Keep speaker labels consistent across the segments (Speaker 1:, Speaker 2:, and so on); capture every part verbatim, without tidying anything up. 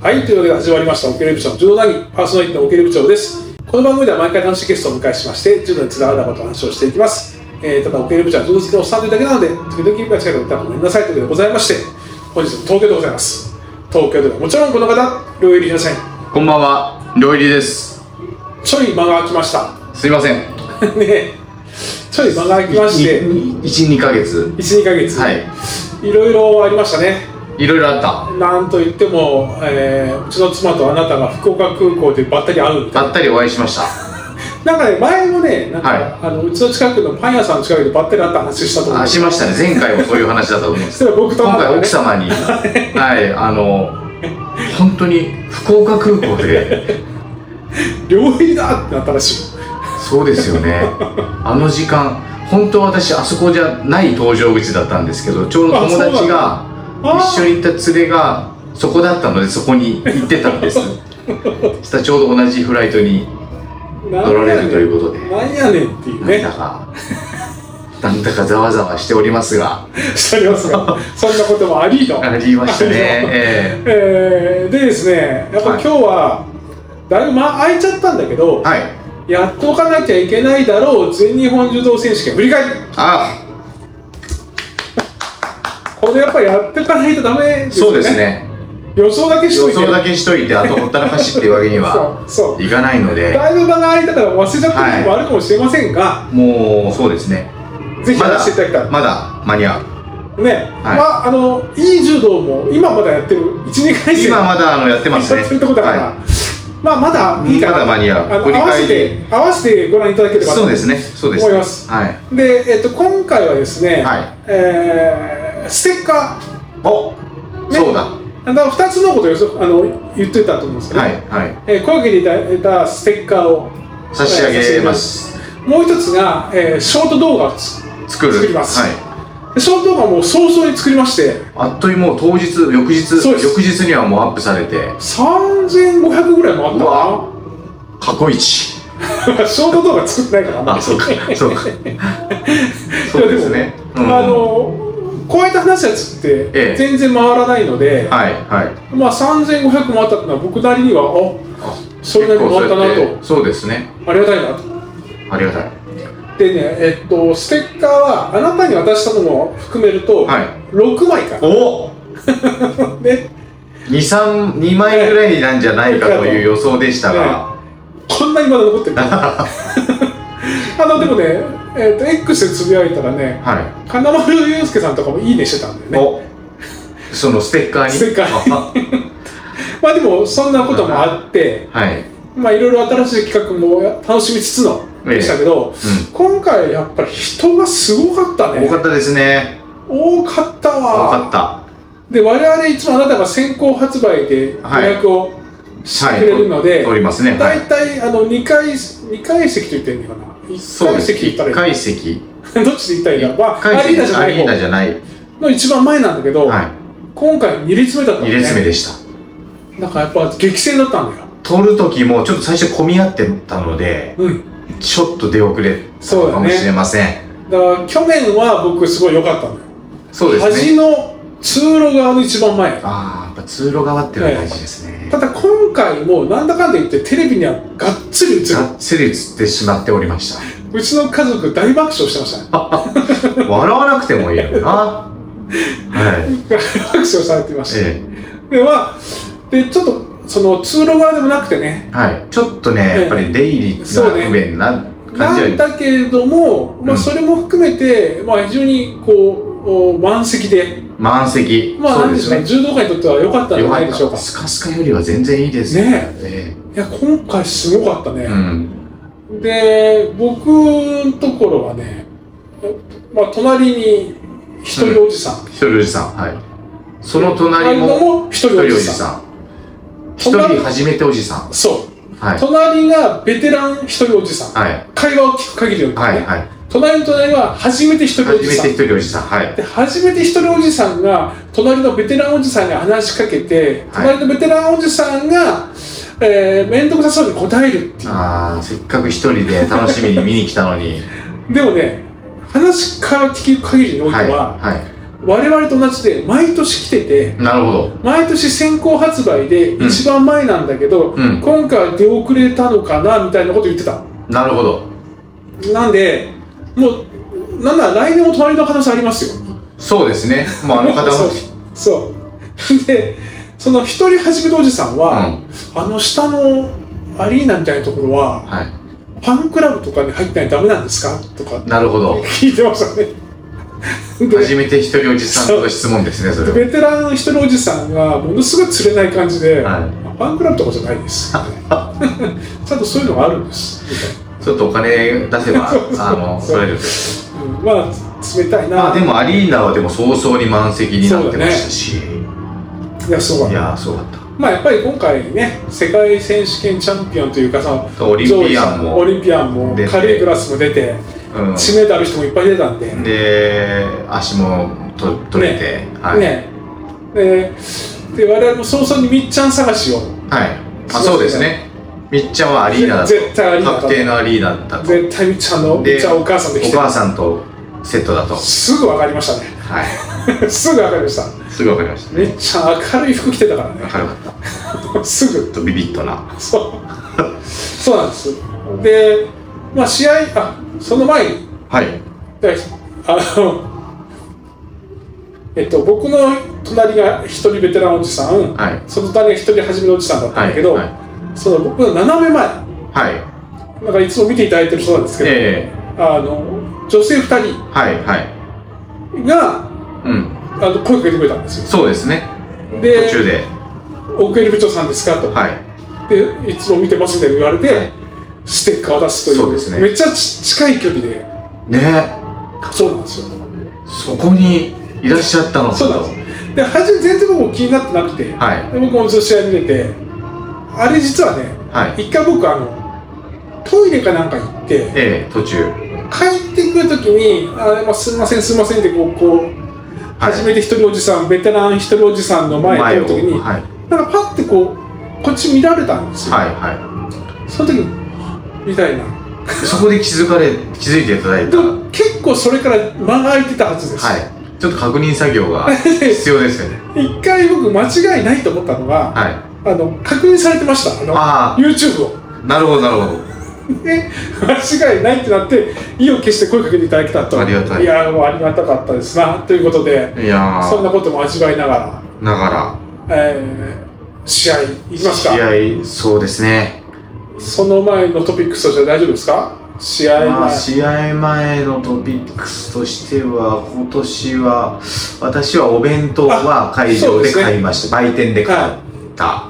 Speaker 1: はい、というわけで始まりましたオケル部長の柔道談義、パーソナリティのオケル部長です。この番組では毎回楽しいゲストをお迎えしまして柔道につながることを話をしていきます。えー、ただオケル部長は柔道好きのおっさんというだけなので時々間違いが起きたらごめんなさいということでございまして、本日の東京でございます。東京ではもちろんこの方、両入り皆さん
Speaker 2: こんばんは、両入りです。
Speaker 1: ちょい間が空きました。
Speaker 2: すいません
Speaker 1: ね、ちょい間が空きまして
Speaker 2: いち、にかげつ
Speaker 1: いち、にかげつ、
Speaker 2: はい、
Speaker 1: いろいろありましたね。
Speaker 2: いろいろあった。
Speaker 1: なんといっても、えー、うちの妻とあなたが福岡空港でばったり会うみたいな。
Speaker 2: ばったりお会いしました。
Speaker 1: なんかね、前もね、なんか、
Speaker 2: はい、
Speaker 1: あのうちの近くのパン屋さんの近くでばったり会った話したと思うん
Speaker 2: あ、
Speaker 1: です
Speaker 2: しましたね。前回もそういう話だったと思うんです
Speaker 1: 僕と
Speaker 2: 今回奥様にはい、あの本当に福岡空港で
Speaker 1: 両入りだってなったらしい。
Speaker 2: そうですよね。あの時間、本当は私あそこじゃない搭乗口だったんですけど、ちょうど友達が一緒に行った連れがそこだったので、そこに行ってたんですそしたらちょうど同じフライトに乗られるということで、
Speaker 1: なんやねんっていうね、
Speaker 2: なんだかなんだかざわざわしておりますが
Speaker 1: しておりますがそんなこともありと
Speaker 2: ありましたね。えー
Speaker 1: えー、でですね、やっぱ今日はだいぶ間空いちゃったんだけど、
Speaker 2: はい、
Speaker 1: やっておかなきゃいけないだろう全日本柔道選手権振り返り。
Speaker 2: あ
Speaker 1: これやっぱりやっていかないとダメですよね。
Speaker 2: そうですね。
Speaker 1: 予想だけしといて
Speaker 2: 予想だけしといてあとほったらかしっていうわけにはいかないので
Speaker 1: だいぶ間が空いたから忘れちゃったこともあるかもしれませんが、
Speaker 2: はい、もうそうですね、
Speaker 1: ぜひやらせていただきたい。
Speaker 2: まだ間に合う
Speaker 1: ね、
Speaker 2: はい、
Speaker 1: まあ、あのいい柔道も今まだやってるいち、にかいせん
Speaker 2: 今まだあのやってますね。
Speaker 1: やってるとこだから、はい、まあまだいいかな、
Speaker 2: まだ間に合う。
Speaker 1: あの合わせて合わせてご覧いただければと思います。
Speaker 2: そうですね、そうですね、
Speaker 1: 思います。
Speaker 2: はい、
Speaker 1: で、えっと今回はですね、
Speaker 2: はい、
Speaker 1: えー、ステッカー、
Speaker 2: お、ね、そうだ。
Speaker 1: だからふたつのことをあの言ってたと思うんですけど、
Speaker 2: はいはい、
Speaker 1: えー、声かけていただいたステッカーを
Speaker 2: 差し上げます。
Speaker 1: もう一つが、えー、ショート動画を
Speaker 2: 作る
Speaker 1: 作ります。
Speaker 2: はい、
Speaker 1: ショート動画も早々に作りまして、
Speaker 2: あっという間、もう当日、翌日、翌日にはもうアップされて
Speaker 1: さんぜんごひゃくぐらいもあったか
Speaker 2: な。過去一
Speaker 1: ショート動画作ってないから。
Speaker 2: あ、そうか、そうかそうですね、
Speaker 1: うん、あのこうやって話すやつって全然回らないので、
Speaker 2: はいはい、
Speaker 1: まあさんぜんごひゃくもあったっていうのは僕なりにはあそれなりに回ったなと。
Speaker 2: そうですね、
Speaker 1: ありがたいなと。ありがたいでね、えっとステッカーはあなたに渡したのも含めると、はい、ろくまいかな。おね、
Speaker 2: に、さん、にまいぐらいなんじゃないかという予想でしたが、ね、
Speaker 1: こんなにまだ残ってるあのでもね、えー、と X でつぶやいたらね、はい、金丸雄介さんとかもいいねしてたんだよね。
Speaker 2: お、そのステッカーに
Speaker 1: ステッカーにまあでもそんなこともあって、はい、まあいろいろ新しい企画も楽しみつつのでしたけど、ええ、うん、今回やっぱり人がすごかったね。
Speaker 2: 多かったですね。
Speaker 1: 多かったわ。
Speaker 2: 多かった。
Speaker 1: で我々いつもあなたが先行発売で予約をしてくれるので、
Speaker 2: はいはい、りますね。
Speaker 1: だいたいあのにかいにかい席と言ってるのかな。いっかい席と言ったらいい。
Speaker 2: いっかい席。
Speaker 1: どっちで言ったらいいか。まあアリーナじゃない方。アリーナじゃないの一番前なんだけど、はい、今回に列目だったのね。
Speaker 2: に列目でした。
Speaker 1: なんかやっぱ激戦だったんだよ。
Speaker 2: 撮る時もちょっと最初混み合ってたので、うん、ちょっと出遅れたかもしれません。
Speaker 1: だから去年は僕すごい良かったんだよ。
Speaker 2: そうですね。
Speaker 1: 端の通路側の一番前。
Speaker 2: ああ、やっぱ通路側っていうのが大事ですね。
Speaker 1: ただ今回もなんだかんだ言ってテレビにはがっつり映る。
Speaker 2: がっつり映ってしまっておりました。
Speaker 1: うちの家族大爆笑してましたね。
Speaker 2: 笑わなくてもいいよな。はい。
Speaker 1: 爆笑されてました。ええ、ではでちょっとその通路側でもなくてね。
Speaker 2: はい。ちょっとね、やっぱり出入りが不便な感じは、
Speaker 1: なんだけれども、まあそれも含めて、まあ非常にこう満席で。
Speaker 2: 満席。
Speaker 1: まあなんですか、柔道界にとっては良かったんじゃないでしょうか。
Speaker 2: スカスカよりは全然いいですね。
Speaker 1: ね。いや今回すごかったね。うん、で僕のところはね、まあ隣に一人おじさん。
Speaker 2: 一、うん、人おじさん。はい。その隣も一人おじさん。一人初めておじさん。
Speaker 1: そう、はい、隣がベテラン一人おじさん、はい、会話を聞く限りの、ね、はいはい、隣の隣は初めて一人おじさん。
Speaker 2: 初めて一人おじさん、はい、
Speaker 1: で初めて一人おじさんが隣のベテランおじさんに話しかけて、はい、隣のベテランおじさんがえー、面倒くさそうに答えるっていう。
Speaker 2: ああ、せっかく一人で楽しみに見に来たのに
Speaker 1: でもね、話から聞く限りにおいては、はいはい、 我々と同じで毎年来てて、
Speaker 2: なるほど。
Speaker 1: 毎年先行発売で一番前なんだけど、
Speaker 2: うん、
Speaker 1: 今回は出遅れたのかなみたいなこと言ってた。
Speaker 2: なるほど。
Speaker 1: なんでもうなんだ来年も隣の可能性ありますよ。
Speaker 2: そうですね。もうあの方も
Speaker 1: そうそうでその一人始めのおじさんは、うん、あの下のアリーナみたいなところは、はい、ファンクラブとかに入ってないとダメなんですかとか
Speaker 2: なるほど
Speaker 1: 聞いてましたね。
Speaker 2: 初めて一人おじさんの質問ですね。それ
Speaker 1: ベテランの一人おじさんがものすごい釣れない感じで、はい、ファンクラブとかじゃないですちゃんとそういうのがあるんですみたいな。
Speaker 2: ちょっとお金出せばあの取れる、
Speaker 1: うん、まあ冷たいな。
Speaker 2: まあでもアリーナはでも早々に満席になってましたし、
Speaker 1: ね、いやそうだった。
Speaker 2: いやそうだった。
Speaker 1: まあやっぱり今回ね世界選手権チャンピオンというかさ
Speaker 2: オリンピアンも
Speaker 1: オリンピアンも軽いクラスも出て、うん、知名度ある人もいっぱい出たんで、
Speaker 2: で足もと取れて、
Speaker 1: ね、はい、ねでで我々も早々にみっちゃん探しを、
Speaker 2: はい、あそうですね。みっちゃんはアリーナだと
Speaker 1: 絶対アリーナだと
Speaker 2: 確定のアリーナだったと
Speaker 1: 絶対みっちゃんのみっちゃんお母さんで来て
Speaker 2: お母さんとセットだと
Speaker 1: すぐ分かりましたね。
Speaker 2: はい
Speaker 1: すぐ分かりました。
Speaker 2: すぐ分かりました、
Speaker 1: ね、めっちゃ明るい服着てたからね。
Speaker 2: 明るかった
Speaker 1: すぐ
Speaker 2: とビビッとな
Speaker 1: そうそうなんです。でまあ試合あその前に
Speaker 2: はい
Speaker 1: であのえっと僕の隣が一人ベテランおじさん、はい、その隣が一人初めのおじさんだったんだけど、はいはい、その僕の斜め前、はい、なんかいつも見ていただいてるそうなんですけど、えー、あの女性ふたりが、
Speaker 2: はいはいうん、
Speaker 1: あの声かけてくれたんですよ。
Speaker 2: そうですね。
Speaker 1: で
Speaker 2: 途中で
Speaker 1: 奥襟部長さんですかと、はい、でいつも見てますみたいに言われて、はい、ステッカーを出すという、そうですね、めっちゃ近い距離で
Speaker 2: ね。
Speaker 1: そうなんですよ。
Speaker 2: そこにいらっしゃったのか。
Speaker 1: そうなんです。で初め全然僕も気になってなくて、はい、で僕もずっと試合見ててあれ実はね、はい、一回僕あのトイレかなんか行って、
Speaker 2: ええ、途中
Speaker 1: 帰ってくるときにあ、まあ、すみませんすみませんってこう、こう初めて一人おじさんベテラン一人おじさんの前に通るときに、はい、なんかパッてこうこっち見られたんですよ。はいはい、その時にみたいな
Speaker 2: そこで気づかれ気づいていただいた。
Speaker 1: 結構それから間が空いてたはずです。
Speaker 2: はい、ちょっと確認作業が必要ですよね。
Speaker 1: 一回僕間違いないと思ったのが、はい、あの確認されてました。あのあ YouTube を。
Speaker 2: なるほどなるほど。
Speaker 1: で間違いないってなって意を決して声かけていただけたと。
Speaker 2: ありがたい。
Speaker 1: いやもうありがたかったですなということで、いやそんなことも味わいながら
Speaker 2: なが
Speaker 1: ら、えー、試合いきますか。
Speaker 2: 試合そうですね。
Speaker 1: その前のトピックスとしては大丈夫ですか。試合前、まあ、
Speaker 2: 試合前のトピックスとしては今年は私はお弁当は会場で買いました、ね、売店で買った、はい、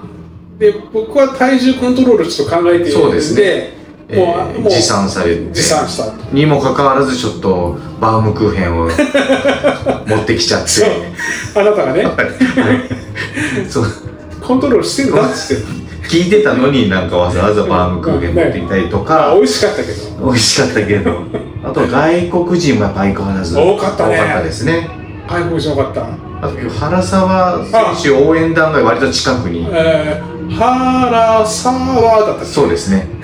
Speaker 2: で僕は体重コントロールちょっと考えているので、そうですね、もう、えー、もう持参されて
Speaker 1: 持参した
Speaker 2: にもかかわらずちょっとバームクーヘンを持ってきちゃって
Speaker 1: そうあなたがねそうコントロールしてんだっつって
Speaker 2: 聞いてたのになんかわざわざバームクーヘン持ってきたりとか、
Speaker 1: ね、美味しかったけど
Speaker 2: 美味しかったけどあと外国人もやっぱ相変わらず
Speaker 1: 多かったね。
Speaker 2: 多かったですね。
Speaker 1: 外国人多かった。
Speaker 2: あと原沢選手応援団が割と近くに、
Speaker 1: えー、原沢だったっけ。
Speaker 2: そうですね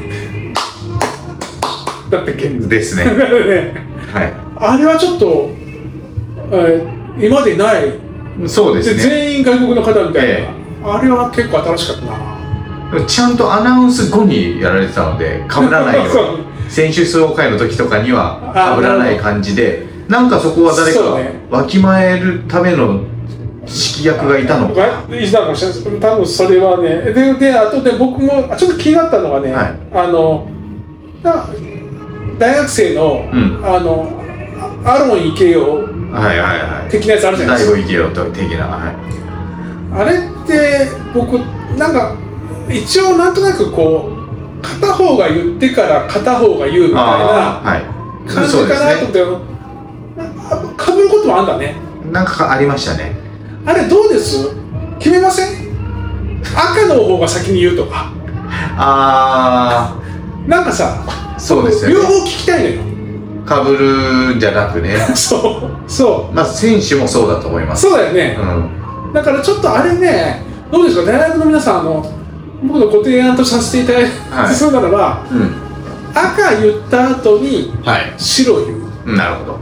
Speaker 1: だったっけ
Speaker 2: ですねはい、
Speaker 1: あれはちょっと、えー、今までない
Speaker 2: そうですね。
Speaker 1: 全員外国の方みたいな、えー、あれは結構新しかったな。
Speaker 2: ちゃんとアナウンス後にやられてたので被らないように選手総会の時とかには被らない感じで、なんかそこは誰かわきまえるための指揮役がいたのか
Speaker 1: いたかもしれないです。多分それはねで、であとで僕もちょっと気になったのがね、はい、あの大学生の、うん、あのアロン池よ
Speaker 2: はいはいはい
Speaker 1: 的なやつあるじゃないですか。
Speaker 2: 大悟池よ的な、はい、
Speaker 1: あれって僕なんか一応なんとなくこう片方が言ってから片方が言うみたいな感じかなと思って、はい、かぶることもあんだね。
Speaker 2: なんかありましたね。
Speaker 1: あれどうです？決めません？赤の方が先に言うとか
Speaker 2: あ
Speaker 1: ーなんかさ
Speaker 2: そうですよね、
Speaker 1: 両方聞きたいのよ。
Speaker 2: かぶるんじゃなくね
Speaker 1: そうそう
Speaker 2: まあ選手もそうだと思います。
Speaker 1: そうだよね、うん、だからちょっとあれねどうですか大学の皆さんあの僕のご提案とさせていただいて、はい、そうならば、うん、赤言った後に白言う、
Speaker 2: はい、なるほど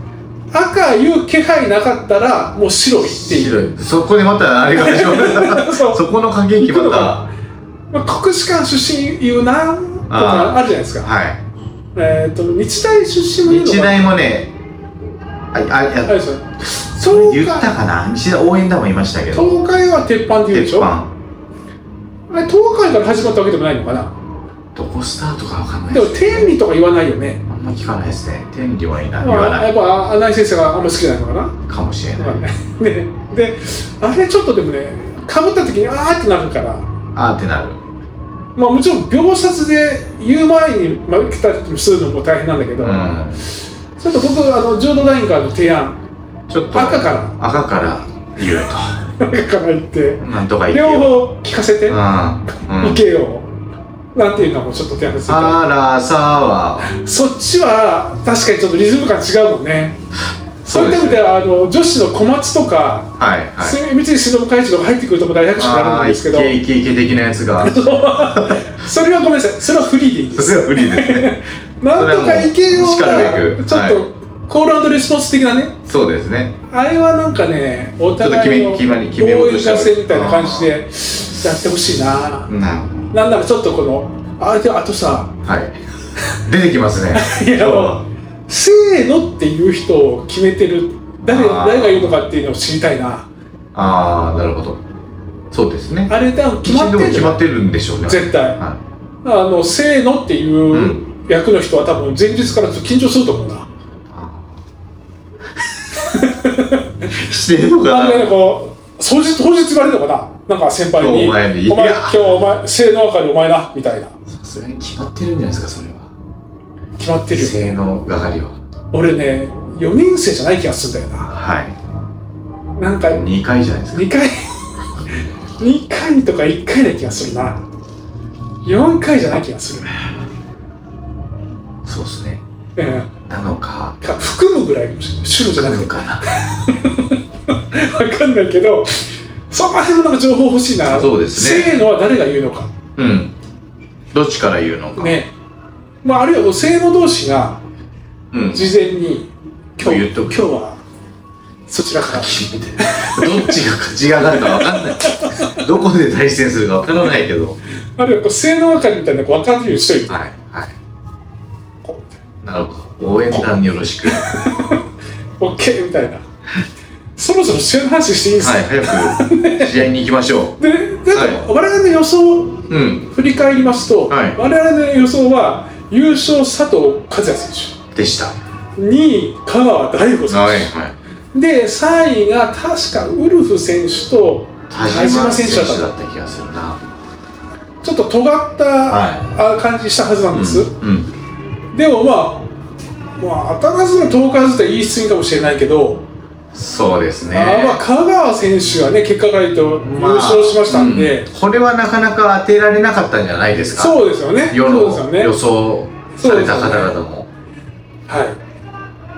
Speaker 1: 赤いう気配なかったらもう白いっていう。
Speaker 2: 白い。そこでまたあれがでしょそ, そこの駆け引きまた、
Speaker 1: まあ、国士舘出身言うなとかあるじゃないですか。
Speaker 2: はい。
Speaker 1: えっ、ー、と日大出身もいるのかな。
Speaker 2: 日大もね、ああやあれですよ。そう言ったかな。日大応援団もいましたけど。
Speaker 1: 東海は鉄板って言うでしょ。
Speaker 2: 鉄板。
Speaker 1: あれ東海から始まったわけでもないのかな。
Speaker 2: どこスタートかわかんない
Speaker 1: で、ね、でも天理とか言わないよね。
Speaker 2: あんま聞かないですね。天理はいない。
Speaker 1: 言わない。やっぱ穴井先生があんま好きじゃないのかな。
Speaker 2: かもしれない。
Speaker 1: ね、で、あれちょっとでもね、かぶった時にあーってなるから。
Speaker 2: あーってなる。
Speaker 1: まあもちろん秒殺で言う前に負けたりするのも大変なんだけど、うん、ちょっと僕あのジョードラインからの提案、
Speaker 2: ちょっと
Speaker 1: 赤から
Speaker 2: 赤から言う
Speaker 1: と赤から言って
Speaker 2: なんとか言
Speaker 1: 両方聞かせて、
Speaker 2: うん、
Speaker 1: いけよなんていうのもちょっと提案すると、
Speaker 2: あらさは
Speaker 1: そっちは確かにちょっとリズム感違うもんね。そういった意味ではあの女子の小松とか、はいはい、三井忍会長が入ってくるとも大拍手になるんですけど、
Speaker 2: イケイケ的なやつが
Speaker 1: それはごめんなさい、それはフリーでいいです。
Speaker 2: それはフリーですね
Speaker 1: なんとかいけようがちょっとコール&レスポンス的なね。
Speaker 2: そうですね。
Speaker 1: あれはなんかね、お互いの
Speaker 2: 決め決め
Speaker 1: 合意合戦みたいな感じでやってほしいな。なんならちょっとこのあであとさ、
Speaker 2: はい、出てきますね
Speaker 1: いやせーのっていう人を決めてる 誰, 誰が言うのかっていうのを知りたいな。
Speaker 2: ああ、なるほど。そうですね。
Speaker 1: あれ多分決まってる
Speaker 2: 決まってるんでしょうね、
Speaker 1: 絶対、はい、あのせーのっていう役の人は多分前日からちょっと緊張すると思うな。
Speaker 2: してるのかな。
Speaker 1: なんかね、こう当日当日言われるのかな、なんか先輩に「お前今日お前せーの係お前な」みたいな。
Speaker 2: さすがに決まってるんじゃないですか、それは。
Speaker 1: 決まってるよ。
Speaker 2: せーの係は
Speaker 1: 俺ねよねん生じゃない気がするんだよな。
Speaker 2: はい。
Speaker 1: なんか
Speaker 2: にかいじゃないですか。
Speaker 1: にかいにかいとかいっかいな気がするな。よんかいじゃない気がする。
Speaker 2: そうですね。
Speaker 1: うん。
Speaker 2: なのか。
Speaker 1: か含むぐらいかもしれない。種類じゃなくて
Speaker 2: かな。
Speaker 1: わかんないけど、その辺のなんか情報欲しいな。
Speaker 2: そうですね。
Speaker 1: せーのは誰が言うのか。
Speaker 2: うん。どっちから言うのか。
Speaker 1: ね。まああるいはせーの同士が事前に、
Speaker 2: うん、今日言っと
Speaker 1: 今日はそちらから
Speaker 2: 決めて。どっちが勝ち上がるかわかんない。どこで対戦するかわからないけど。
Speaker 1: あるいはこうせーの係みたいな分かるようにしといて。
Speaker 2: はいはい。なるほど。応援団によろしく。
Speaker 1: オッケーみたいな。そろそろ試合の話していいですか。
Speaker 2: はい、早く試合に行きましょう。
Speaker 1: で、で、はい、我々の予想を振り返りますと、うんはい、我々の予想は優勝佐藤和也選手
Speaker 2: でした。
Speaker 1: にい香川大吾選手、はいはい、でさんいが確かウルフ選手と田島選手だった
Speaker 2: 気がするな。
Speaker 1: ちょっと尖った、はい、感じしたはずなんです、うんうん、でもまあまあ当たらずの遠からずと言い過ぎかもしれないけど、
Speaker 2: そうですね。
Speaker 1: あ、まあ、香川選手はね結果がいいと優勝しましたんで、
Speaker 2: まあうん、これはなかなか当てられなかったんじゃないですか。
Speaker 1: そうですよね。
Speaker 2: 世の予想された方々も、
Speaker 1: はい。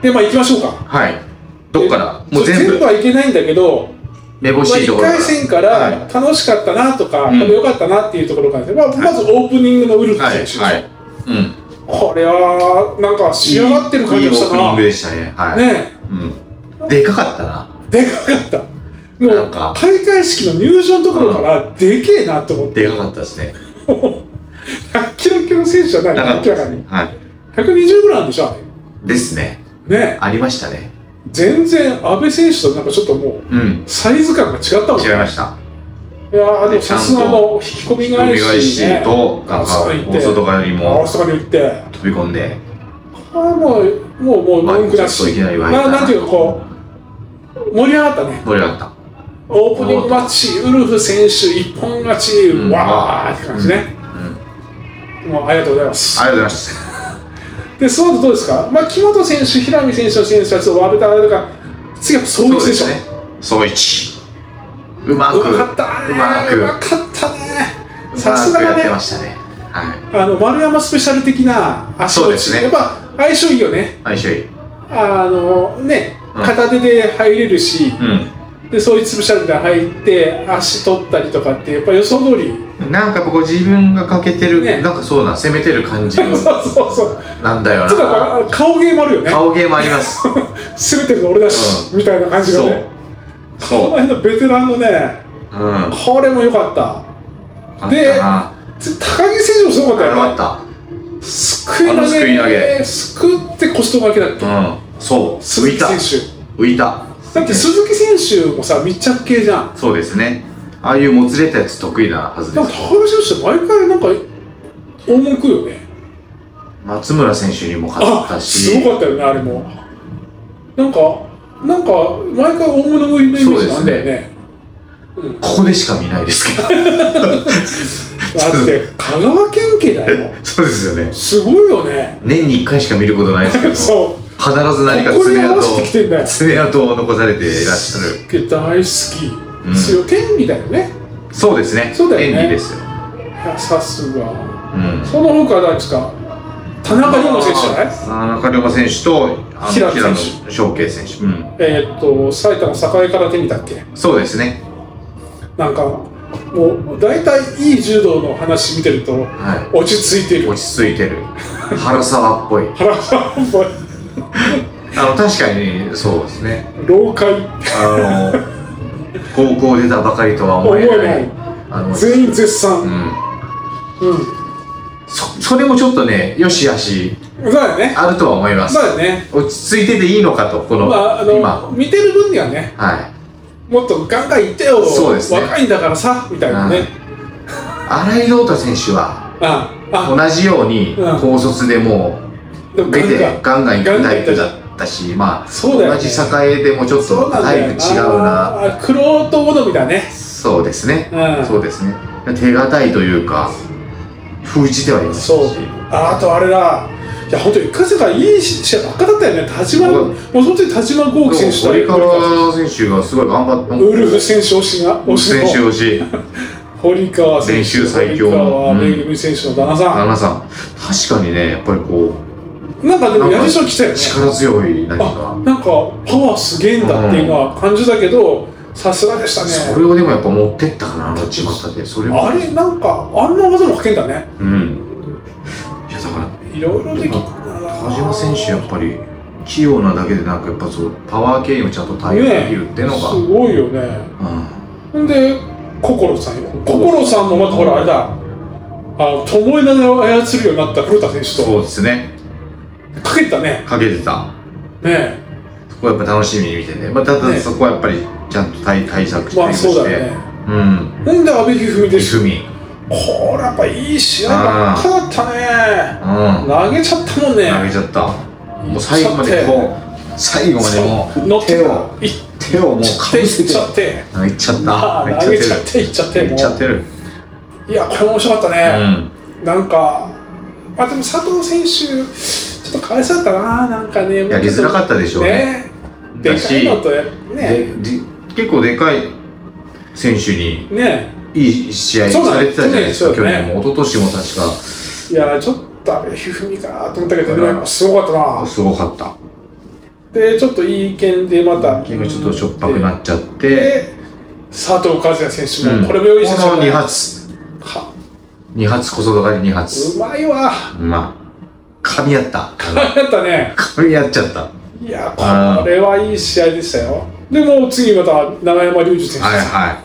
Speaker 1: でまあ行きましょうか。
Speaker 2: はい。どっからもう全部
Speaker 1: 全部はいけないんだけど、
Speaker 2: めぼしいところ
Speaker 1: まあ、いっかい戦から楽しかったなとか、はい、良かったなっていうところから、ね、まあ、まずオープニングのウルフ選手、はいはい、うん、これはなんか仕上がってる感じがしたな。
Speaker 2: いいオープニングでしたね。はい。ね、うん、でかかったな。
Speaker 1: でかかった。もう開会式の入場のところからでけえなと思って。
Speaker 2: でかかったですね。
Speaker 1: ひゃっキロ級の選手じゃない、明らかに。はい。ひゃくにじゅうぐらいなんでしょ、あれ。
Speaker 2: ですね。
Speaker 1: ね。
Speaker 2: ありましたね。
Speaker 1: 全然、阿部選手となんかちょっともう、うん、サイズ感が違ったもんね。
Speaker 2: 違いました。
Speaker 1: いやー、でもさすがの引き込み返し、ね、
Speaker 2: と、なんか、大外側にも、
Speaker 1: 大外に行って、
Speaker 2: 飛び込んで。
Speaker 1: ああ、もう、もう、もう、文句なし。ななんていうか、こう、盛り上がったね。
Speaker 2: 盛り上がった。
Speaker 1: オープニングマッチ、ウルフ選手、一本勝ち、うん、わーって感じね。うん、もう、ありがとうございます。
Speaker 2: ありがとうございます。
Speaker 1: で、その後どうですか。まあ、木本選手、平見選手の選手たちをワールドとか、次は総一でしょ。
Speaker 2: 総一。うまく。
Speaker 1: うまかったね。
Speaker 2: うまく。
Speaker 1: うまかったね。さすがだね。
Speaker 2: やってましたね。はい。
Speaker 1: あの、丸山スペシャル的な足
Speaker 2: そうですね。
Speaker 1: やっぱ、相性いいよね。
Speaker 2: 相性いい。
Speaker 1: あの、ね、片手で入れるし、 でそういう潰しャルで入って足取ったりとかってやっぱ予想通り
Speaker 2: なんかこう自分がかけてる、
Speaker 1: ね、
Speaker 2: なんかそうな攻めてる感じの
Speaker 1: そうそうそう
Speaker 2: なんだよな。
Speaker 1: ちょっと顔芸もあるよね。
Speaker 2: 顔芸もあります
Speaker 1: 攻めてるの俺だし、うん、みたいな感じがね。そうこの辺のベテランのね、うん、これも良かった。で高木選手もすごかったよね。
Speaker 2: あった。
Speaker 1: すくい投げ、
Speaker 2: すくい投げ
Speaker 1: すくってコスト負けだっけ、うん、
Speaker 2: そう
Speaker 1: 鈴木選手
Speaker 2: 浮いた。
Speaker 1: だって鈴木選手もさ密着系じゃん。
Speaker 2: そうですね。ああいうもつれたやつ得意なはずです。
Speaker 1: 高木選手毎回なんか大物食うよね。
Speaker 2: 松村選手にも勝ったし
Speaker 1: すごかったよねあれも。なんかなんか毎回大物食いのイメージなんだよね。
Speaker 2: うん、ここでしか見ないですけど
Speaker 1: だって香川県警だよ。
Speaker 2: そうですよね。す
Speaker 1: ごいよね。
Speaker 2: 年にいっかいしか見ることないですけどそう必ず何か爪痕爪痕を残されていらっしゃる。
Speaker 1: 大好きですよ、うん、天理だよね。
Speaker 2: そうですね。
Speaker 1: そうだよね。
Speaker 2: 天理ですよ。
Speaker 1: いやさすが、うん、その他は誰ですか。田中龍馬選手じゃない。
Speaker 2: 田中龍馬選手と
Speaker 1: 平野
Speaker 2: 翔慶選手、うん、
Speaker 1: えー、っと埼玉栄から天理だっけ。
Speaker 2: そうですね。
Speaker 1: なんかもう大体いい柔道の話見てると、はい、落ち着いてる。
Speaker 2: 落ち着いてる原沢っぽい
Speaker 1: 原沢っぽい
Speaker 2: あの確かにそうですね。
Speaker 1: 老快
Speaker 2: あの高校出たばかりとは思えない
Speaker 1: あの全員絶賛。うん、うん、
Speaker 2: そ, それもちょっとねよしあしあるとは思います。
Speaker 1: そうだよね。
Speaker 2: 落ち着いてていいのかとこの、
Speaker 1: まあ、あの今見てる分にはね、
Speaker 2: はい、
Speaker 1: もっとガンガンいってよ。
Speaker 2: そうですね。
Speaker 1: 若いんだからさみたいなね。
Speaker 2: 新井亮太選手はああ同じように高卒でもう出てガンガンいくタイプだったし、まあそうだよね、同じ栄でもちょっとタイプ違うな。
Speaker 1: クロート好みだね。
Speaker 2: そうですね、うん、そうですね。手堅いというか封じてはいますし。
Speaker 1: そう。あ, あとあれだ。いや本当に一回いい試合ばっかだったよね。田島もう本当に田島豪輝選手と
Speaker 2: 堀川選手がすごい頑張って。
Speaker 1: ウルフ選手推しが
Speaker 2: 推し選手推し
Speaker 1: 堀川選手、
Speaker 2: 練習最強
Speaker 1: 堀川めぐみ選手の旦那さん、
Speaker 2: 旦那さん確かにねやっぱりこ
Speaker 1: うなんかでもやりそうきたよね。
Speaker 2: 力強い何か
Speaker 1: なんかパワーすげえんだっていうのは感じだけど、さすがでしたね。
Speaker 2: それをでもやっぱ持ってったかなあの巷で。それ
Speaker 1: あれなんかあんな技もかけんだね。
Speaker 2: うん。いやだから
Speaker 1: いろいろできた。
Speaker 2: 田島選手やっぱり器用なだけでなんかやっぱそうパワー系にもちゃんと対応できるっていうのが、
Speaker 1: ね、すごいよね。うん。で心さんよ。心さんもまたほらあれだ。あの巴投を操るようになった古田選手と。
Speaker 2: そうですね。
Speaker 1: かけてたね。
Speaker 2: かけてた。
Speaker 1: ね。
Speaker 2: そこはやっぱ楽しみに見てね。まあただそこはやっぱりちゃんと対対策して
Speaker 1: まあそうだね。
Speaker 2: うん。
Speaker 1: ほんで阿部一二三です。
Speaker 2: 一二
Speaker 1: 三。これやっぱいい試合ばっかだったね。うん。投げちゃったもんね。
Speaker 2: 投げちゃった。もう最後までこう最後までもう手を手をもうかぶせていっちゃって。いっちゃった。
Speaker 1: 投げちゃっていっちゃって
Speaker 2: いっちゃってる。
Speaker 1: いやこれ面白かったね。なんかまあでも佐藤選手ちょっとかわいそうだったな。なんかね
Speaker 2: やりづらかったでしょうね。
Speaker 1: でかいのとね
Speaker 2: 結構でかい選手に
Speaker 1: ね
Speaker 2: いい試合されてたじゃないですか。去年も一昨年も確か。
Speaker 1: いやちょっと阿部一二三かと思ったけどすごかったな。
Speaker 2: すごかった。
Speaker 1: でちょっといい剣でまた
Speaker 2: 剣がちょっとしょっぱくなっちゃって
Speaker 1: 佐藤和也選手もこれも良い選手
Speaker 2: このに発に発小外刈りに発
Speaker 1: うまいわ。
Speaker 2: まあ噛み合った
Speaker 1: 噛み合ったね。
Speaker 2: 噛み合っちゃった。
Speaker 1: いやこれはいい試合でしたよ。でも次また永山隆二選手
Speaker 2: はいはい。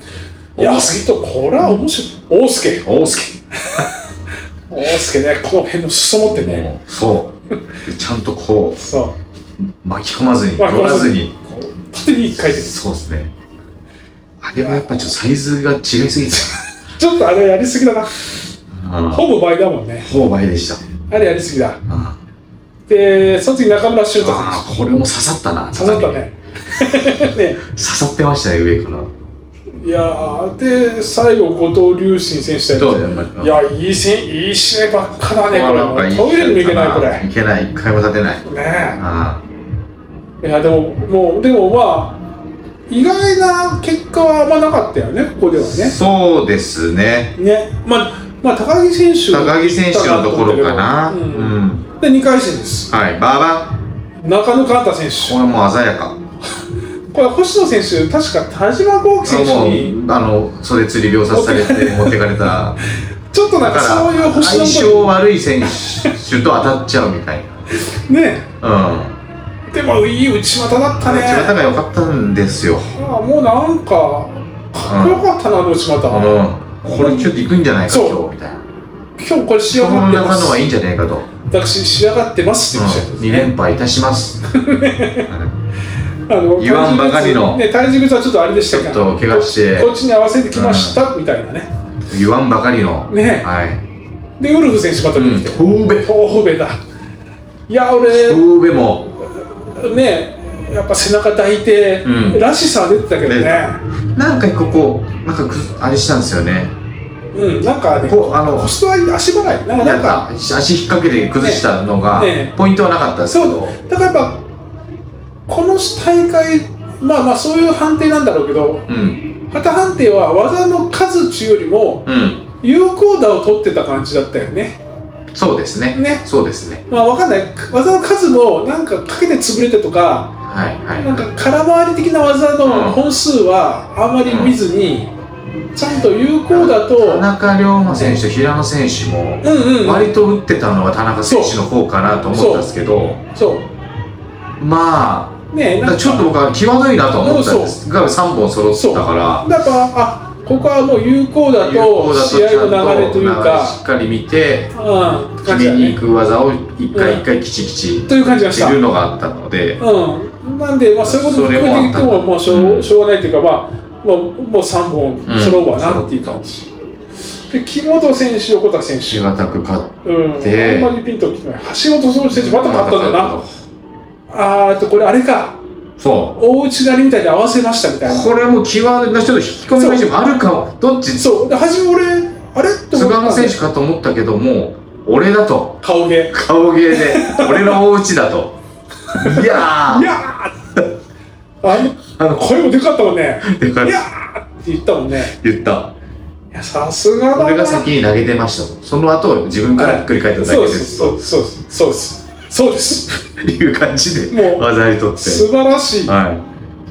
Speaker 1: いやきっとこれは面白い。大輔
Speaker 2: 大輔
Speaker 1: 大輔ねこの辺の裾持ってね。
Speaker 2: そうちゃんとこう
Speaker 1: そう
Speaker 2: 巻き込まずに乗らずに
Speaker 1: 縦に書いてる。
Speaker 2: そうですね。あれはやっぱちょっとサイズが違いすぎた
Speaker 1: ちょっとあれやりすぎだな。ほぼ倍だもんね。
Speaker 2: ほぼ倍でした。
Speaker 1: あれやりすぎだ。でその次中村修太選
Speaker 2: 手。これも刺さったな。
Speaker 1: 刺さったね
Speaker 2: ね刺さってましたね上から。
Speaker 1: いやーで最後後藤龍心選手でいやいいせいい試合ばっかだねこれ。トイレにも行けないこれ。
Speaker 2: 行けない一回も立てない
Speaker 1: ねえ。いやでももうでもまあ意外な結果はあんまなかったよねここではね。
Speaker 2: そうですね。
Speaker 1: ねまあまあ高木選手
Speaker 2: 高木選手のところかな。うん。うん、
Speaker 1: でにかい戦です。
Speaker 2: はいバーバ
Speaker 1: ン中野寛太選手。
Speaker 2: これも鮮やか。
Speaker 1: これ星野選手確か田島幸喜選手に
Speaker 2: あの袖釣り秒殺されて持ってかれた
Speaker 1: ちょっとなんかそういう星野
Speaker 2: 相性悪い選手と当たっちゃうみたい
Speaker 1: なね
Speaker 2: うん
Speaker 1: でもいい内股だったね。
Speaker 2: 内股が良かったんですよ。
Speaker 1: あもうなんかかっこよかったな、あの内股、
Speaker 2: うん、これちょっといくんじゃないか今日みたいな。
Speaker 1: 今日これ仕上がってます。
Speaker 2: この中のはいいんじゃないかと。
Speaker 1: 私仕上がってますって言ってました、
Speaker 2: に連敗いたします
Speaker 1: あの
Speaker 2: 言わんばかりの
Speaker 1: ね、体重別はちょっとあれでしたけど、
Speaker 2: ちょっと怪我して
Speaker 1: こっちに合わせてきました、うん、みたいなね。
Speaker 2: 言わんばかりの
Speaker 1: ね、
Speaker 2: はい、
Speaker 1: でウルフ選手また出てきて、
Speaker 2: うん、フーベ
Speaker 1: フーベだ。いや俺
Speaker 2: フーベも
Speaker 1: ねやっぱ背中抱いて、うん、らしさは出てたけどね。
Speaker 2: なんかここなんかあれしたんですよね。
Speaker 1: うんなんかねこあの腰と足払いなんかなんか
Speaker 2: 足引っ掛けて崩したのが、ねね、ポイントはなかったですけど。
Speaker 1: そうだからやっぱこの大会まあまあそういう判定なんだろうけど、うん、旗判定は技の数っていうよりも、うん、有効打を取ってた感じだったよね。
Speaker 2: そうですね。
Speaker 1: ね
Speaker 2: そうですね。
Speaker 1: まあわかんない技の数もなんかかけて潰れてとか、
Speaker 2: はいはい、
Speaker 1: なんか空回り的な技の本数はあまり見ずに、うん、ちゃんと有効だと
Speaker 2: 田中龍馬選手と平野選手も割と打ってたのは田中選手の方かなと思ったんですけど、
Speaker 1: そう
Speaker 2: まあね、なんかちょっと僕は際どいなと思ったんですがさんぼん揃ったから
Speaker 1: だからあここはもう有効だと試合の流れというか
Speaker 2: しっかり見て、
Speaker 1: うん、
Speaker 2: 決めに行く技を一回一回きちきち
Speaker 1: という感じがした
Speaker 2: っていうのがあったので、
Speaker 1: うん、なんで、まあ、そういうことも含めていってももうしょう、しょうがないというか、まあ、もうもうさんぼん揃うわなっていう感じ、うん、で木本選手、横田選手
Speaker 2: 手堅く勝って、
Speaker 1: うん、あんまりピンときてない橋本選手また勝ったんだよな、あーとこれあれか
Speaker 2: そう
Speaker 1: 大内刈りみたいに合わせましたみたいな。
Speaker 2: これも際のちょっと引き込みの位置もあるかどっち
Speaker 1: そうで初め俺あれって
Speaker 2: 菅野選手かと思ったけども俺だと
Speaker 1: 顔芸
Speaker 2: 顔芸で俺の大内だといやー
Speaker 1: いやーあのあの声もでかったもんね
Speaker 2: でかい
Speaker 1: いやーって言ったもんね
Speaker 2: 言った
Speaker 1: いやさすがだな
Speaker 2: 俺が先に投げてましたその後自分からひっくり返っただけです
Speaker 1: そうですそうですそうですそうです
Speaker 2: いう感じで技あり取って
Speaker 1: 素晴らしい、はい、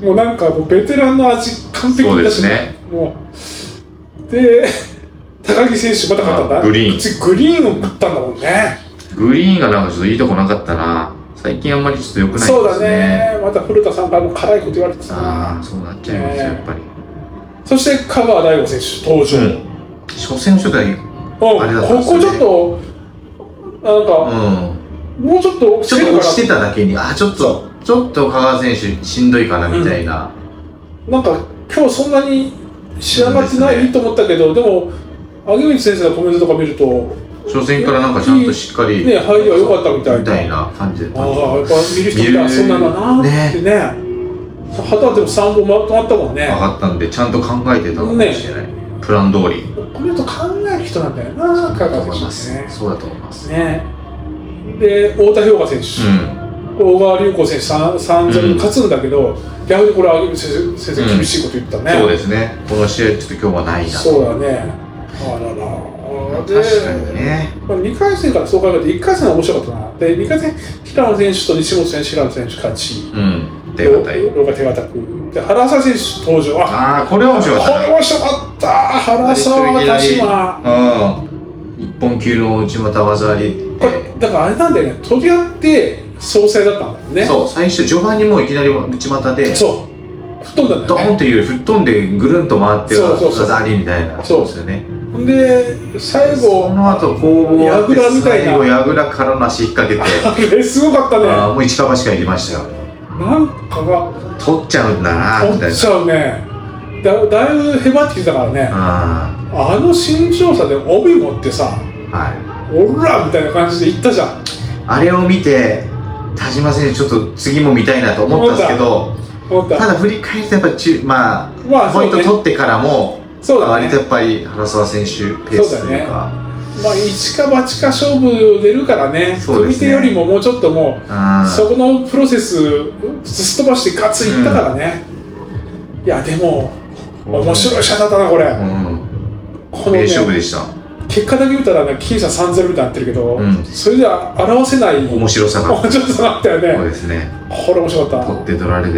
Speaker 1: もうなんかもうベテランの味完璧だし、ね、もうで高木選手また勝ったんだ
Speaker 2: グリーン
Speaker 1: グリーンを食ったんだもんね
Speaker 2: グリーンがなんかちょっといいとこなかったな最近あんまりちょっと良くないですね
Speaker 1: そうだねまた古田さんからも辛いこと言われてた
Speaker 2: なあそうなっちゃいます、ね、やっぱり
Speaker 1: そして香川大吾選手登場、うん、
Speaker 2: 初戦の初代あれだったんですよね
Speaker 1: ここちょっとなんか、うんもうちょっと
Speaker 2: ちょっと押してただけにあちょっとちょっと香川選手しんどいかなみたいな、
Speaker 1: うん、なんか今日そんなに仕上がってない、ね、と思ったけどでも萩口先生のコメントとか見ると
Speaker 2: 初戦からなんかちゃんとしっかり
Speaker 1: ね入りは良かったみたいな
Speaker 2: みたいな感じで
Speaker 1: ああやっぱ見る人見たらそんなんだなってね旗はでもさんぼん止まったもんね
Speaker 2: 上がったんでちゃんと考えてたかもしれない、ね、プラン通り
Speaker 1: コメント考える人なんだよな香川選手ね
Speaker 2: そうだと思います
Speaker 1: ねで太田氷河選手、うん、小川隆子選手 さんたいゼロ で勝つんだけど、うん、逆にこれは先生厳しいこと言ったね、
Speaker 2: うん、そうですねこの試合ちょっと今日はないな
Speaker 1: そうだねあららで
Speaker 2: 確かにね
Speaker 1: にかい戦からそう考えていっかい戦は面白かったなでにかい戦平野選手と西本選手平野選手勝ちうん
Speaker 2: 手堅い
Speaker 1: ロが手堅くで原沢選手登場
Speaker 2: ああこれは面白かった
Speaker 1: これ面白かった原沢田島
Speaker 2: うん一本級の内股技あり
Speaker 1: これだからあれなんだよね飛び合って総裁だったんだよね
Speaker 2: そう最初序盤にもういきなり内股で
Speaker 1: そう吹っ飛んだんだよね
Speaker 2: ドーンっていう吹っ飛んでぐるんと回って技ありみたいな
Speaker 1: そう
Speaker 2: ですよね
Speaker 1: で最後
Speaker 2: その後攻防
Speaker 1: やぐらみたいな
Speaker 2: 最後やぐらからの足引っ掛けて
Speaker 1: あれすごかったね
Speaker 2: あもう一か八かいきましたよ
Speaker 1: なんかが
Speaker 2: 取っちゃうんだなみたいな
Speaker 1: 取っちゃうねだ, だいぶへばってきたからねああの身長差で帯持ってさはいオラみたいな感じでいったじゃん
Speaker 2: あれを見て田島選手ちょっと次も見たいなと思ったんですけどただ振り返るとやっぱりまあ、まあね、ポイント取ってからもそうだ、ね、割とやっぱり原沢選手ペースというか
Speaker 1: まあ一か八か勝負出るからね組み手よりももうちょっともうそこのプロセスすっ飛ばしてガッツリいったからね、うん、いやでも面白い試合だったなこれ、うん、
Speaker 2: このね名勝負でした
Speaker 1: 結果だけ見たらね僅差 さんたいゼロ みたいになってるけど、うん、それでは表せない
Speaker 2: 面白さが
Speaker 1: 面白さがあったよね
Speaker 2: そうですね
Speaker 1: これ面白かった
Speaker 2: 取って取られで、う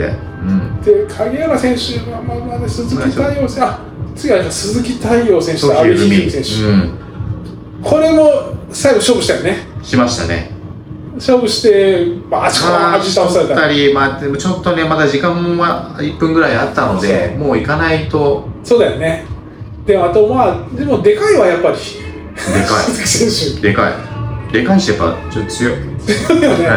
Speaker 2: うん
Speaker 1: で影浦選手がまあまだ鈴木太陽選手、あ次は鈴木太陽選手と阿部一二三選手、
Speaker 2: うん、
Speaker 1: これも最後勝負したよね。
Speaker 2: しましたね。
Speaker 1: 勝負して、まあ、あちこち倒された
Speaker 2: り、まあ、でもちょっとねまだ時間もまあいっぷんぐらいあったので、もう行かないと。
Speaker 1: そうだよね。であとまあでもでかいわやっぱり。
Speaker 2: でかい。
Speaker 1: 鈴木選手。
Speaker 2: でかい。でかいしやっぱちょっと強い。
Speaker 1: 強いよね。
Speaker 2: はい、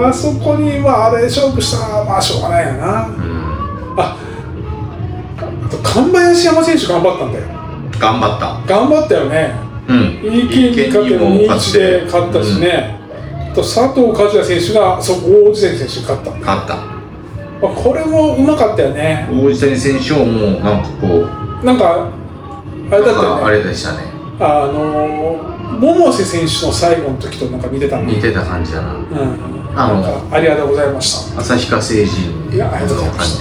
Speaker 1: あそこにまああれ勝負したらまあしょうがないよな。うん、あ、あと神林山選手頑張ったんだよ。
Speaker 2: 頑張った。
Speaker 1: 頑張ったよね。
Speaker 2: うん。
Speaker 1: いい県に勝ってにたいいちで勝ったしね。うん、と佐藤和也選手がそこ大路谷選手に勝った。
Speaker 2: 勝った。
Speaker 1: まあ、これもうまかったよね。
Speaker 2: 大路谷選手ももうなんかこう
Speaker 1: なんかあれだったよね。
Speaker 2: あれでしたね。
Speaker 1: あの百瀬選手の最後の時となんか似てたの。
Speaker 2: 似てた感じだな。うん。
Speaker 1: あのありがとうございました。
Speaker 2: 旭川成人
Speaker 1: いやありがとうございました。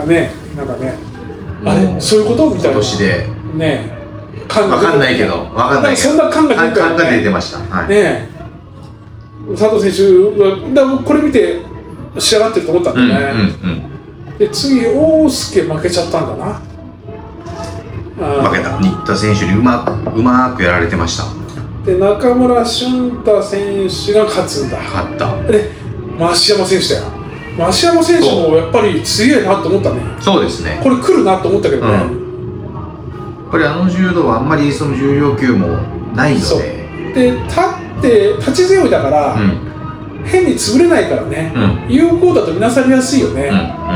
Speaker 1: ね、なんかね、あれそういうことみたいな。
Speaker 2: 今年で
Speaker 1: ね、
Speaker 2: わかんないけど、わかんないけど。
Speaker 1: そんな感が出てたよね。
Speaker 2: 感が出てました。はい。
Speaker 1: ね、佐藤選手はこれ見て仕上がってると思ったんだよね。うんうんうん、で次大輔負けちゃったんだな。
Speaker 2: 負けた。新田選手にうまくうまくやられてました。
Speaker 1: で中村俊太選手が勝つんだ。
Speaker 2: 勝った。
Speaker 1: で増山選手だよ。増山選手もやっぱり強いなと思ったね。
Speaker 2: そうですね。
Speaker 1: これ来るなと思ったけどね。うん、
Speaker 2: やっぱりあの柔道はあんまりその重量級もないので。
Speaker 1: で立って立ち強いだから、うん、変に潰れないからね、うん、有効だと見なされやすいよね。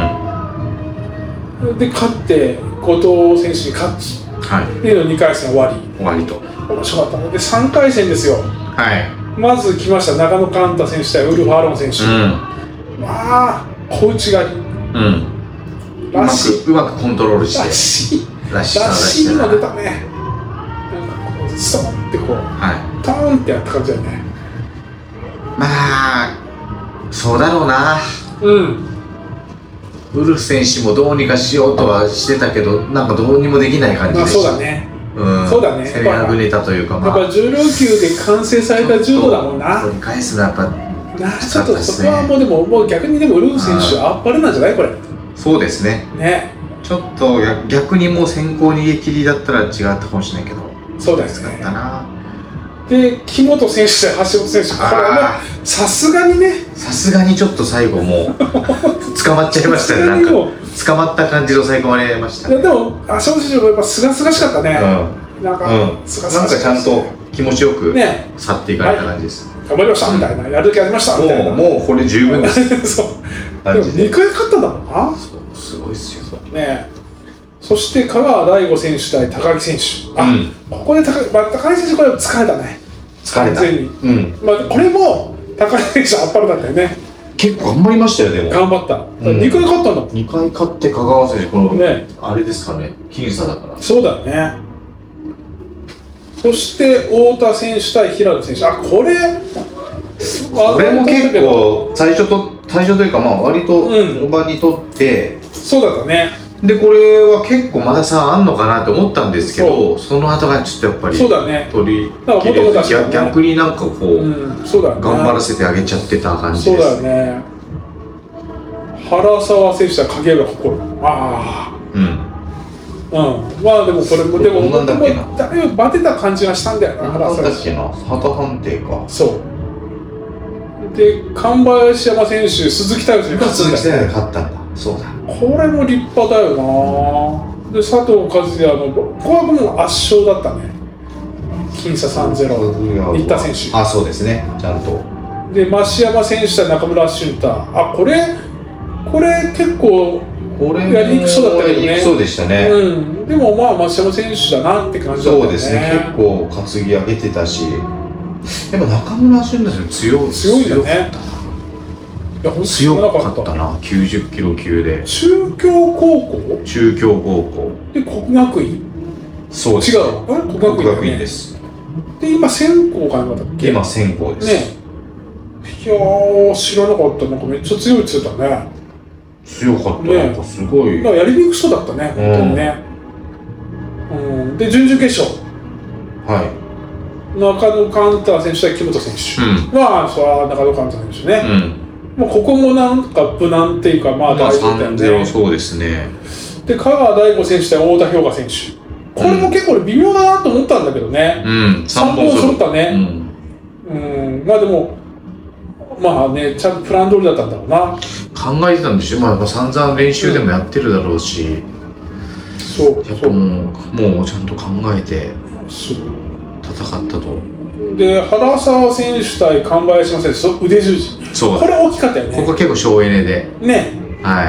Speaker 1: うんうん、で勝って後藤選手に勝つ。はい。でのにかい戦終わり。
Speaker 2: 終わりと。
Speaker 1: 面白かったのでさんかい戦ですよ。
Speaker 2: はい。
Speaker 1: まず来ました中野寛太選手対ウルフ・アロン選手。うん、まあ小内刈り。うん。らしい。
Speaker 2: うまくコントロールして。
Speaker 1: らしい。
Speaker 2: らしい。
Speaker 1: らしいの出たね。なんかこうストンってこう、はい、トーンってやった感じだよね。
Speaker 2: まあそうだろうな。うん。ウルフ選手もどうにかしようとはしてたけど、なんかどうにもできない感じでした。
Speaker 1: まあ、そうだね。
Speaker 2: うん、
Speaker 1: そうだね。
Speaker 2: 攻めあぐれたというか、
Speaker 1: まあ、やっぱ重量級で完成された柔道だもんな。
Speaker 2: 取り返すのはやっぱ
Speaker 1: な、ちょっとそこはもうでももう逆にでもウルフ選手あっぱれなんじゃないこれ。
Speaker 2: そうですね。ね。ちょっと逆にもう先行逃げ切りだったら違ったかもしれないけど。
Speaker 1: そうですね。
Speaker 2: だな。
Speaker 1: で木本選手と橋本選手、これはさすがにね。
Speaker 2: さすがにちょっと最後もう捕まっちゃいましたね。なんか捕まった感じの最後までやりました、ね。
Speaker 1: でも橋本選手もやっぱすがすがしかったね。うん、なんか、うん、
Speaker 2: すがすがしかった。なんかちゃんと気持ちよく去っていかれた感じです。
Speaker 1: ね、はい、頑張りましたみたいな、やる気ありましたみたいな。
Speaker 2: もうもうこれ十分です。
Speaker 1: そう。でもにかい勝ったんだもんな。
Speaker 2: そうすごいっすよ。
Speaker 1: ね。そして香川大吾選手対高木選手。あ、うん、ここで高木、まあ、高木選手これ疲れたね。
Speaker 2: 疲れた。
Speaker 1: 完全に。うん。まあこれも高木選手あっぱれだったよね。
Speaker 2: 結構頑張りましたよでも。
Speaker 1: 頑張った。にかい勝ったんだもん。
Speaker 2: にかい勝って香川選手このねあれですかね僅差だから。
Speaker 1: そうだね。そして太田選手対平野選手。あこれ。
Speaker 2: これも結構最初と最初というかまあ割と本番にとって、
Speaker 1: うん、そうだったね。
Speaker 2: でこれは結構まだ差あんのかなと思ったんですけど、その後がちょっとやっぱり
Speaker 1: そうだね。
Speaker 2: 取り切れず、ね、逆になんかこう、うん、そうだね、頑張らせてあげちゃってた感じです。
Speaker 1: そうだね。原沢選手は影浦心。ああ。うん。うん。まあでもこれもでも
Speaker 2: なんだっけな。
Speaker 1: だいぶバテた感じがしたんだよな。
Speaker 2: 原沢選手。なんだっけな。旗判定か。
Speaker 1: そう。で神林山選手、鈴木太陽選手
Speaker 2: 鈴木太陽が勝ったんだ。そうだ。
Speaker 1: これも立派だよな。で佐藤和也のこれはもう圧勝だったね。僅差 さんたいゼロ 新田選手。
Speaker 2: あ、そうですね。ちゃんと。
Speaker 1: で増山選手対中村俊太。あ、これこれ結構やりにくそうだったけどね。やりにくそう
Speaker 2: でしたね。
Speaker 1: うん。でもまあ増山選手だなって感じだったね。
Speaker 2: そうですね。結構担ぎ上げてたし。やっぱ中村俊太選手強い
Speaker 1: 強いんだね。いや
Speaker 2: 強かったな。きゅうじゅっキロ級で。
Speaker 1: 中京高校？
Speaker 2: 中京高校。
Speaker 1: で国学院？
Speaker 2: そうです。
Speaker 1: 違う。あれ国学院、ね、
Speaker 2: 国学院です。
Speaker 1: で今専攻かなんだっけ？
Speaker 2: 今専攻です。ね。
Speaker 1: いやー知らなかった。なんかめっちゃ強いって言ってたね。
Speaker 2: 強かった。ね、なんかすごい。
Speaker 1: なんかやりにくそうだったね。本当にね。うん。で準々決勝。はい。中野寛太選手対木本選手、うん、まあそれは中野寛太選手ね、 まあ、ここもなんか無難っていうか、まあ大丈夫だよね。
Speaker 2: さんたいゼロ、そうですね。
Speaker 1: で、香川大吾選手対太田氷河選手。これも結構微妙だなと思ったんだけどね。
Speaker 2: うん、
Speaker 1: さんぼん揃ったね。
Speaker 2: うん、
Speaker 1: うん、まあでも、まあね、ちゃんとプラン通りだったんだろうな。
Speaker 2: 考えてたんでしょ。まあ、やっぱ散々練習でもやってるだろうし、うん、
Speaker 1: そう、
Speaker 2: やっぱもう、もうちゃんと考えて戦ったと。
Speaker 1: で、原沢選手対神林選手、腕十字。
Speaker 2: そう。
Speaker 1: これ大きかったよね。
Speaker 2: ここ結構省エネで。
Speaker 1: ね。
Speaker 2: はい。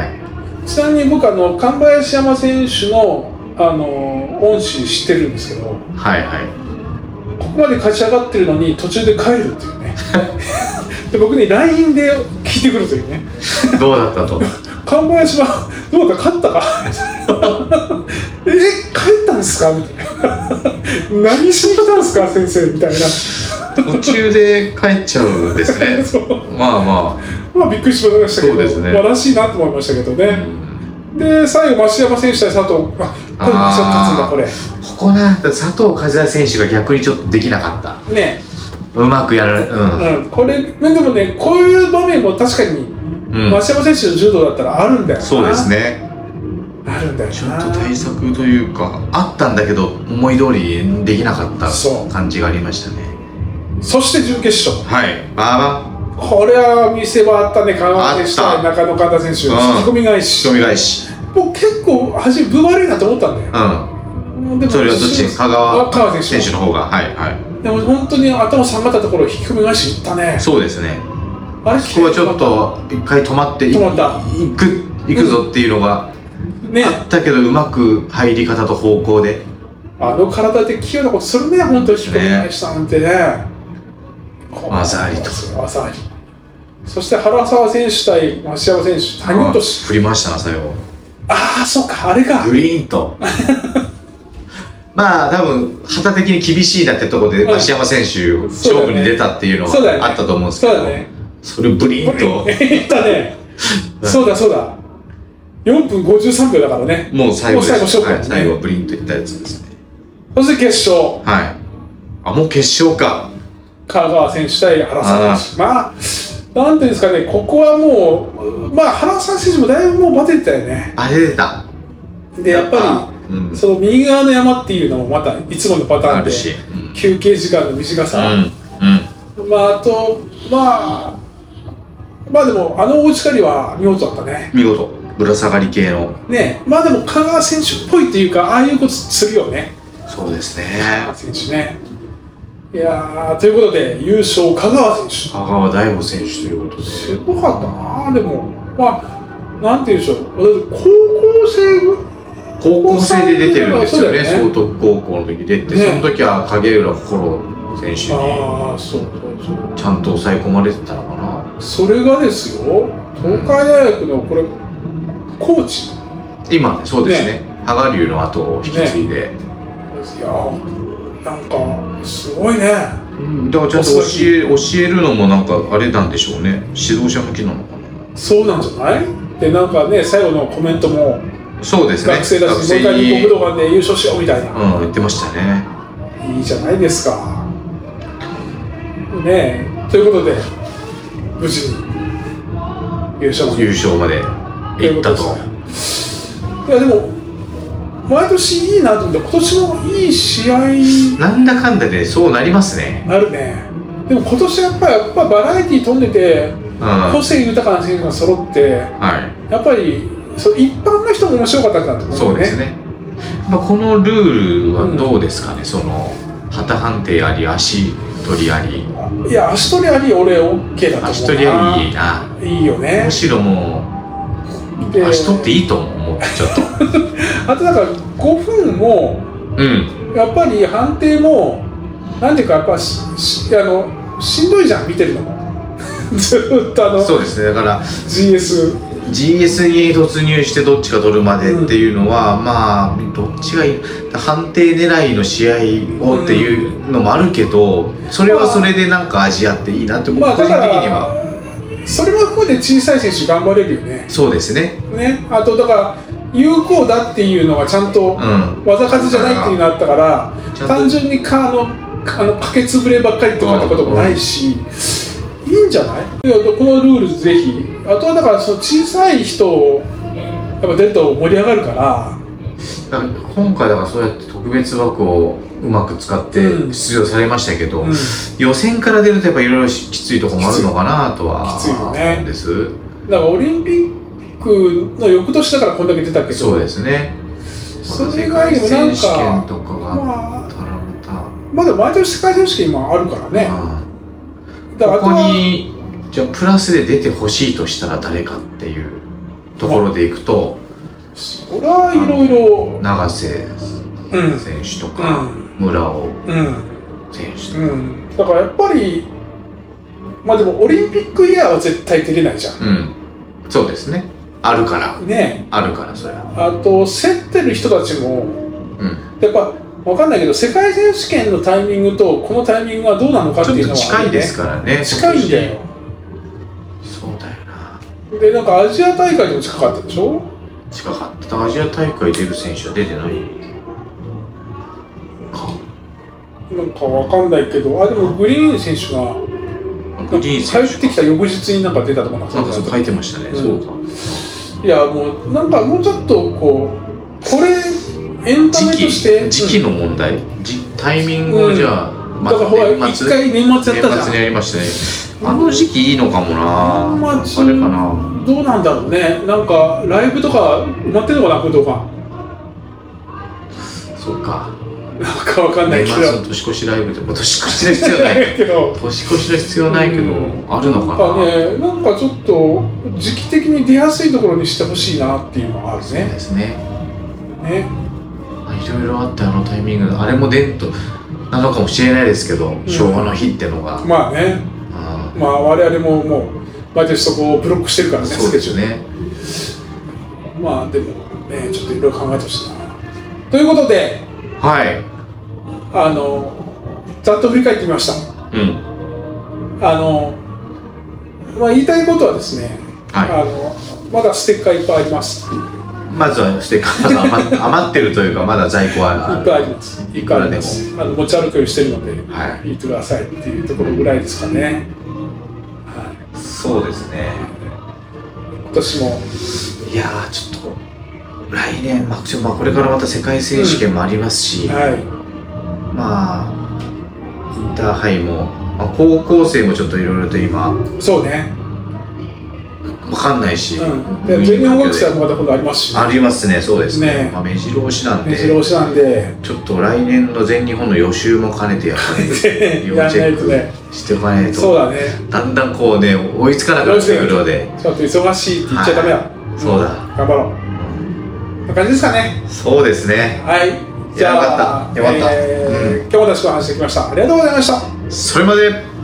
Speaker 1: ちなみに僕、あの、神林山選手の、あの、恩師知ってるんですけど、
Speaker 2: はいはい。
Speaker 1: ここまで勝ち上がってるのに途中で帰るっていうね。で、僕に ライン で聞いてくるというね。
Speaker 2: どうだったと。
Speaker 1: 神林はどうだ勝ったかえ、帰ったんですかみたいな。何しに来たんですか先生みたいな。
Speaker 2: 途中で帰っちゃうんですね。まあまあ。
Speaker 1: まあびっくりしましたけど、
Speaker 2: そうですね。
Speaker 1: まあらしいなと思いましたけどね。うん、で、最後、増山選手対佐藤。あ、これ勝つんだ、これ。
Speaker 2: ここな、佐藤和也選手が逆にちょっとできなかった。
Speaker 1: ね。
Speaker 2: うまくやられ、うん。
Speaker 1: うん、これ、でもね、こういう場面も確かに、うん、増山選手の柔道だったらあるんだよな。
Speaker 2: そうですね。
Speaker 1: あるんだよな。
Speaker 2: ちょっと対策というか、あったんだけど、思い通りできなかった感じがありましたね。
Speaker 1: そして準決勝。
Speaker 2: はい。あ
Speaker 1: あ、これは見せ場あったね、香川選手対中野環田選手。引き込み返し。
Speaker 2: 引き込み返し。
Speaker 1: もう結構、初め、分悪いなと思ったんだよ。
Speaker 2: うん。でもそれはどっち？香川選手の方が。はいはい。
Speaker 1: でも本当に頭下がったところ引き込み返しいったね。
Speaker 2: そうですね。
Speaker 1: あれ、
Speaker 2: ここはちょっと一回止まって
Speaker 1: 止まった。
Speaker 2: 行く行くぞっていうのがあったけど、うまく入り方と方向で。
Speaker 1: あの体で器用なことするね、本当に引き込み返したなんてね。
Speaker 2: 技ありと。
Speaker 1: 技あり。そして原沢選手対増山選手、谷落とし。
Speaker 2: 振りましたな、最後。
Speaker 1: ああ、そうか、あれか。
Speaker 2: グリーンと。まあ多分旗的に厳しいなってところで増山選手勝負に出たっていうのがあったと思うんですけど、それブリーンと
Speaker 1: いったね。そうだそうだ。よんぷんごじゅうさんびょうだからね。
Speaker 2: もう最後です。
Speaker 1: 最後勝負、
Speaker 2: はい、最後ブリーンといったやつですね。
Speaker 1: そして決勝。
Speaker 2: はい。あ、もう決勝か。
Speaker 1: 香川選手対原沢選手。まあなんていうんですかね、ここはもうまあ原沢選手もだいぶもうバテてたよね。
Speaker 2: バテてた。
Speaker 1: でやっぱり。うん、その右側の山っていうのもまたいつものパターンで、うん、休憩時間の短さ、うんうん、まああとまあまあでもあの大力は見事だったね。
Speaker 2: 見事ぶら下がり系の
Speaker 1: ね。まあでも香川選手っぽいっていうかああいうことするよね。
Speaker 2: そうですね。
Speaker 1: 香川選手ね。いやーということで優勝香川選手。
Speaker 2: 香川大吾選手ということで。
Speaker 1: すごかったな。でもまあなんていうんでしょう。高校生
Speaker 2: 高校生で出てるんですよね、崇徳高校の時出て、その時は影浦心選手にちゃんと抑え込まれてたのかな。
Speaker 1: それがですよ、東海大学のこれ、コーチ
Speaker 2: 今、そうですね、羽賀龍の後を引き継いで。い
Speaker 1: や、なんか、すごいね。
Speaker 2: だからちゃんと教え教えるのもなんかあれなんでしょうね、指導者向きなのかな。
Speaker 1: そうなんじゃない？で、なんかね、最後のコメントも。
Speaker 2: そうですね。
Speaker 1: 学生だし、もう一回日本武道館で優勝しようみたいな。
Speaker 2: うん、言ってましたね。
Speaker 1: いいじゃないですか。ねえ、ということで、無事に優勝まで。
Speaker 2: 優勝まで行ったと。
Speaker 1: いや、でも、毎年いいなと思って、今年もいい試合。
Speaker 2: なんだかんだでそうなりますね。
Speaker 1: なるね。でも今年やっぱり、やっぱバラエティー飛んでて、うん、個性豊かな選手が揃って、はい、やっぱり、そう一般の人も面白かったんだと思うね。
Speaker 2: そうですね。まあこのルールはどうですかね。うん、その旗判定あり足取りあり。
Speaker 1: いや足取りあり俺オッケーだと思うな。
Speaker 2: 足取りありいいな。
Speaker 1: いいよね。
Speaker 2: むしろもう足取っていいと思うちょっと。
Speaker 1: あとだからごふんも、うん、やっぱり判定もなんていうかやっぱししあのしんどいじゃん見てるのも。ずっとあの
Speaker 2: そうですね。だから
Speaker 1: ジーエス
Speaker 2: ジーエス に突入してどっちか取るまでっていうのは、うん、まあどっちがいい判定狙いの試合をっていうのもあるけど、うん、それはそれでなんか味あっていいなって僕個人的には、
Speaker 1: まあ、それはここで小さい選手頑張れるよね。
Speaker 2: そうですね。
Speaker 1: ね、あとだから有効だっていうのがちゃんと技数じゃないっていうのがあったから、うん、単純にかあのあのかけつぶればっかりとかってこともないし、うん、 いいんじゃない？いやこのルールぜひ。あとはだからその小さい人をやっぱ出ると盛り上がるから。
Speaker 2: 今回だからそうやって特別枠をうまく使って出場されましたけど、うん、予選から出るとやっぱいろいろきついところもあるのかなとは思うんです。
Speaker 1: だからオリンピックの翌年だからこんだけ出たけど、
Speaker 2: そうですね。
Speaker 1: それ以外にもなんか
Speaker 2: 選手権とかがあったらまた、
Speaker 1: まあ、まだ毎年世界選手権今あるからね。
Speaker 2: だからここにじゃあプラスで出てほしいとしたら誰かっていうところでいくと、
Speaker 1: それはいろいろ
Speaker 2: 永瀬選手とか、うん、村尾選手とか、
Speaker 1: うんうん、だからやっぱりまあでもオリンピックイヤーは絶対出れないじゃん、うん、
Speaker 2: そうですね、あるから
Speaker 1: ね、
Speaker 2: あるからそれは。
Speaker 1: あと競ってる人たちも、うん、やっぱ分かんないけど世界選手権のタイミングとこのタイミングはどうなのかっていうのは、ね、
Speaker 2: ちょっと近いですからね。
Speaker 1: 近いんだよ。
Speaker 2: そうだよな。
Speaker 1: でなんかアジア大会でも近かったでしょ。
Speaker 2: 近かった。アジア大会出る選手は出てないか
Speaker 1: なんかわかんないけど、あでもグリーン選手が
Speaker 2: グリーン選手
Speaker 1: 帰ってきた翌日になんか出たとかなん
Speaker 2: かそう書いてましたね、うん、そうか。
Speaker 1: いやもうなんかもうちょっとこうこれエンタメとして
Speaker 2: 時期の問題、うん、タイミングをじゃあ、
Speaker 1: うん、だからほら一回年末やったじゃん。
Speaker 2: 年末にやりましたね。あの時期いいのかもな。
Speaker 1: 年末あれかな。どうなんだろうね。なんかライブとか埋まってるのかな、武道館。
Speaker 2: そうか。
Speaker 1: なんかわかんないけど。
Speaker 2: 年末の年越しライブでも年越しの必要ないけど。年越しの必要ないけど、うん、あるのかな。
Speaker 1: なんかね、なんかちょっと時期的に出やすいところにしてほしいなっていうのがあるね。そう
Speaker 2: ですね。
Speaker 1: ね。
Speaker 2: いろいろあってあのタイミング、あれも伝統なのかもしれないですけど、うん、昭和の日ってのが。
Speaker 1: まあね。まあ我々ももう毎年そこをブロックしてるからね、
Speaker 2: そうですね。
Speaker 1: まあでもね、ちょっといろいろ考えてほしいな。ということで、
Speaker 2: はい。
Speaker 1: あのざっと振り返ってみました。
Speaker 2: うん。
Speaker 1: あのまあ言いたいことはですね、はい、あのまだステッカーいっぱいあります。
Speaker 2: まずはステッカーまだ 余, 余ってるというかまだ在庫は
Speaker 1: いっぱいあります。いっぱいあります。あの持ち歩くようにしてるので、はい、言ってくださいっていうところぐらいですかね。はい。
Speaker 2: そうですね。
Speaker 1: 今年も
Speaker 2: いやーちょっと来年、まあ、まあこれからまた世界選手権もありますし、うん、はい、まあインターハイも、まあ、高校生もちょっといろいろと今
Speaker 1: そうね。
Speaker 2: わかんないし、
Speaker 1: うん、で全日本学生もまた今度ありますし、
Speaker 2: ね、ありますね、そうですね。ね、まあ、目白押しなんで、
Speaker 1: 目白押しなんで、
Speaker 2: ちょっと来年の全日本の予習も兼ねてやっぱり要チェックしておかないと、
Speaker 1: そうだね。
Speaker 2: だんだんこうね追いつかなくなってくるので、
Speaker 1: ちょっと忙しいって言っちゃダメだ。はい、
Speaker 2: そうだ。
Speaker 1: 頑張ろう。こんな感じですかね。
Speaker 2: そうですね。
Speaker 1: はい。
Speaker 2: じゃあよかった。よかった。
Speaker 1: えーうん、今日も楽しくお話してきました。ありがとうございました。
Speaker 2: それまで。